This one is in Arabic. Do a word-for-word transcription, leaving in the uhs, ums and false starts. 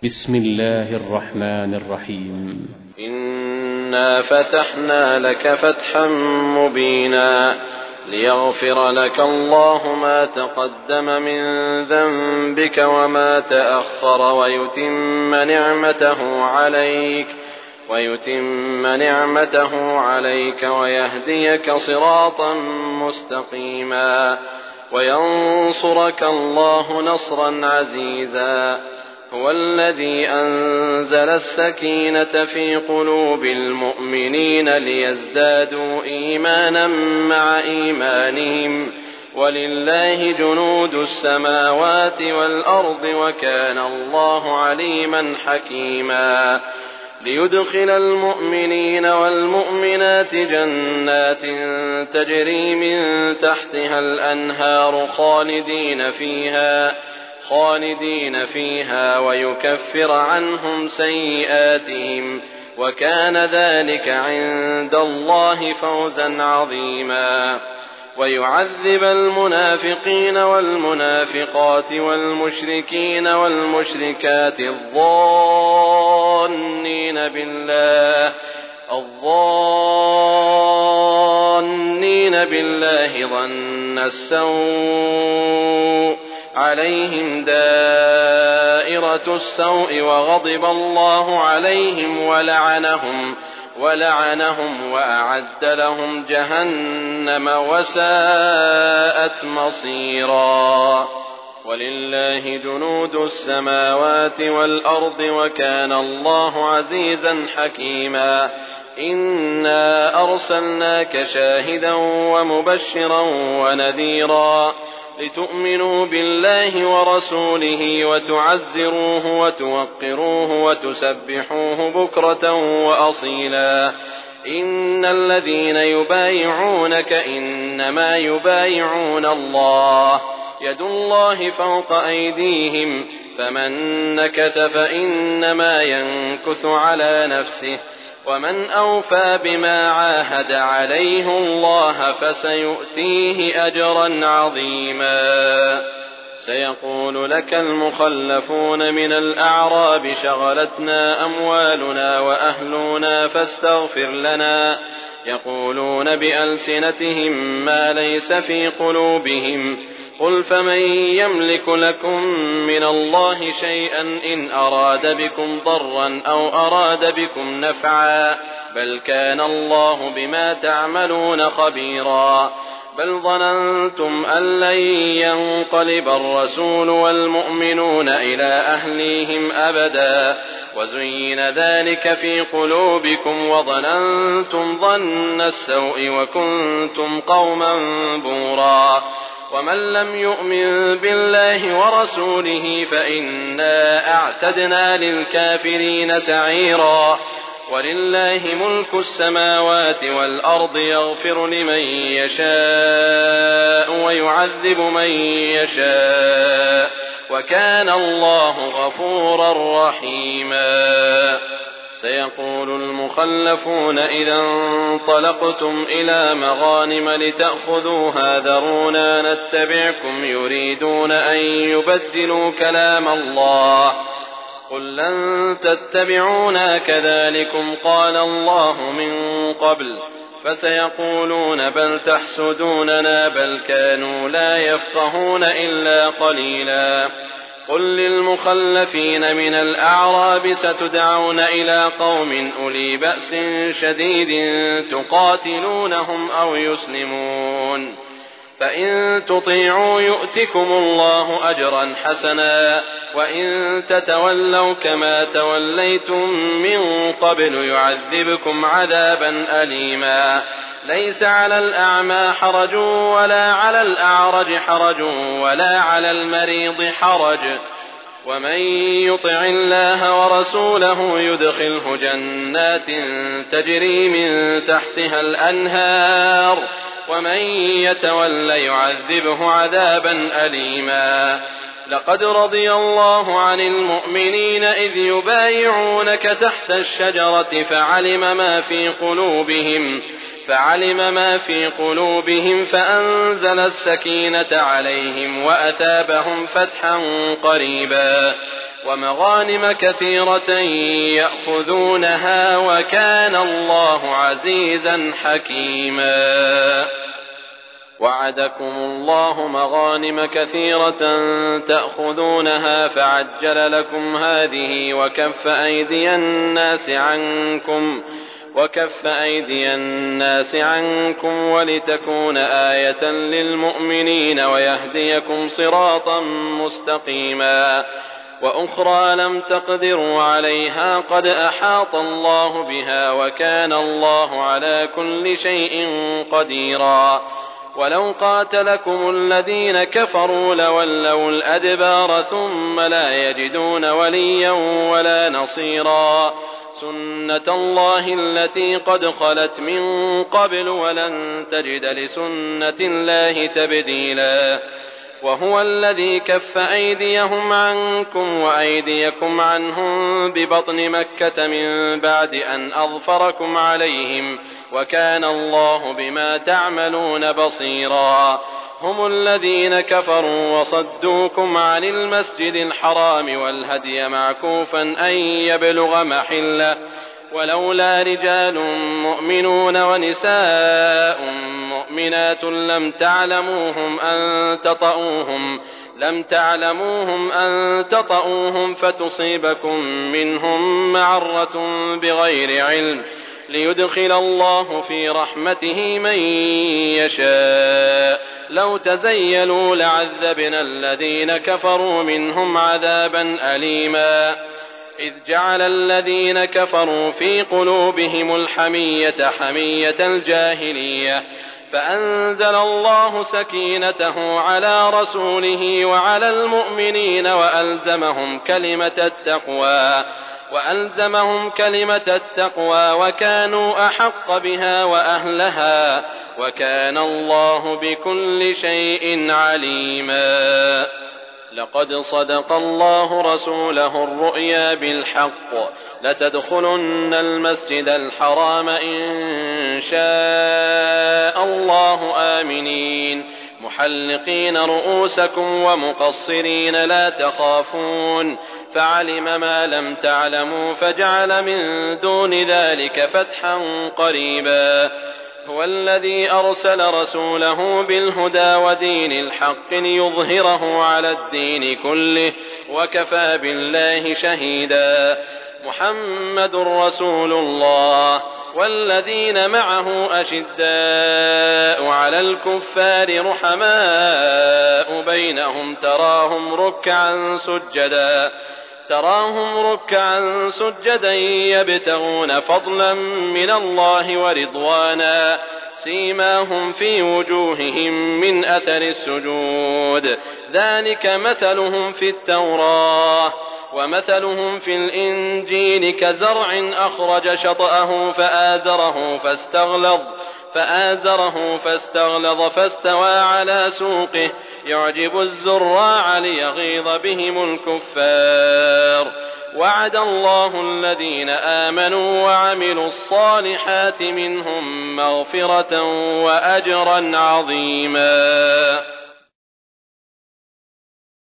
بسم الله الرحمن الرحيم. إنا فتحنا لك فتحا مبينا ليغفر لك الله ما تقدم من ذنبك وما تأخر ويتم نعمته عليك ويتم نعمته عليك ويهديك صراطا مستقيما وينصرك الله نصرا عزيزا. هو الذي أنزل السكينة في قلوب المؤمنين ليزدادوا إيمانا مع إيمانهم ولله جنود السماوات والأرض وكان الله عليما حكيما. ليدخل المؤمنين والمؤمنات جنات تجري من تحتها الأنهار خالدين فيها خالدين فيها ويكفر عنهم سيئاتهم وكان ذلك عند الله فوزا عظيما. ويعذب المنافقين والمنافقات والمشركين والمشركات الظانين بالله الظانين بالله ظن السوء عليهم دائرة السوء وغضب الله عليهم ولعنهم ولعنهم وأعد لهم جهنم وساءت مصيرا. ولله جنود السماوات والأرض وكان الله عزيزا حكيما. إنا أرسلناك شاهدا ومبشرا ونذيرا لتؤمنوا بالله ورسوله وتعزروه وتوقروه وتسبحوه بكرة وأصيلا. إن الذين يبايعونك إنما يبايعون الله يد الله فوق أيديهم فمن نكث فإنما ينكث على نفسه ومن أوفى بما عاهد عليه الله فسيؤتيه أجرا عظيما. سيقول لك المخلفون من الأعراب شغلتنا أموالنا وأهلنا فاستغفر لنا يقولون بألسنتهم ما ليس في قلوبهم قل فمن يملك لكم من الله شيئا إن أراد بكم ضرا أو أراد بكم نفعا بل كان الله بما تعملون خبيرا. بل ظننتم أن لن ينقلب الرسول والمؤمنون إلى أهليهم أبدا وزين ذلك في قلوبكم وظننتم ظن السوء وكنتم قوما بورا. ومن لم يؤمن بالله ورسوله فإنا أعتدنا للكافرين سعيرا. ولله ملك السماوات والأرض يغفر لمن يشاء ويعذب من يشاء وكان الله غفورا رحيما. سيقول المخلفون إذا انطلقتم إلى مغانم لتأخذوها ذرونا نتبعكم يريدون أن يبدلوا كلام الله قل لن تتبعونا كذلكم قال الله من قبل فسيقولون بل تحسدوننا بل كانوا لا يفقهون إلا قليلا. قل للمخلفين من الأعراب ستدعون إلى قوم أولي بأس شديد تقاتلونهم أو يسلمون فإن تطيعوا يؤتكم الله أجرا حسنا وإن تتولوا كما توليتم من قبل يعذبكم عذابا أليما. ليس على الأعمى حرج ولا على الأعرج حرج ولا على المريض حرج ومن يطع الله ورسوله يدخله جنات تجري من تحتها الأنهار ومن يتول يعذبه عذابا أليما. لقد رضي الله عن المؤمنين إذ يبايعونك تحت الشجرة فعلم ما في قلوبهم فعلم ما في قلوبهم فأنزل السكينة عليهم وأثابهم فتحا قريبا. ومغانم كثيرة يأخذونها وكان الله عزيزا حكيما. وعدكم الله مغانم كثيرة تأخذونها فعجل لكم هذه وكف أيدي الناس عنكم وكف أيدي الناس عنكم ولتكون آية للمؤمنين ويهديكم صراطا مستقيما. وأخرى لم تقدروا عليها قد أحاط الله بها وكان الله على كل شيء قديرا. ولو قاتلكم الذين كفروا لولوا الأدبار ثم لا يجدون وليا ولا نصيرا. سنة الله التي قد خلت من قبل ولن تجد لسنة الله تبديلا. وهو الذي كف أيديهم عنكم وأيديكم عنهم ببطن مكة من بعد أن أظفركم عليهم وكان الله بما تعملون بصيرا. هم الذين كفروا وصدوكم عن المسجد الحرام والهدي معكوفا أن يبلغ محله ولولا رجال مؤمنون ونساء مؤمنات لم تعلموهم أن تطؤوهم لم تعلموهم أن تطؤوهم فتصيبكم منهم معرة بغير علم ليدخل الله في رحمته من يشاء. لو تزيلوا لعذبنا الذين كفروا منهم عذابا أليما. إذ جعل الذين كفروا في قلوبهم الحمية حمية الجاهلية فأنزل الله سكينته على رسوله وعلى المؤمنين وألزمهم كلمة التقوى وألزمهم كلمة التقوى وكانوا أحق بها وأهلها وكان الله بكل شيء عليما. لقد صدق الله رسوله الرؤيا بالحق لتدخلن المسجد الحرام إن شاء الله آمنين محلقين رؤوسكم ومقصرين لا تخافون فعلم ما لم تعلموا فجعل من دون ذلك فتحا قريبا. هو الذي أرسل رسوله بالهدى ودين الحق ليظهره على الدين كله وكفى بالله شهيدا. محمد رسول الله والذين معه أشداء على الكفار رحماء بينهم تراهم ركعا سجدا تراهم ركعا سجدا يبتغون فضلا من الله ورضوانا سيماهم في وجوههم من أثر السجود ذلك مثلهم في التوراة ومثلهم في الإنجيل كزرع أخرج شطأه فآزره فاستغلظ فآزره فاستغلظ فاستوى على سوقه يعجب الزراع ليغيظ بهم الكفار. وعد الله الذين آمنوا وعملوا الصالحات منهم مغفرة وأجرا عظيما.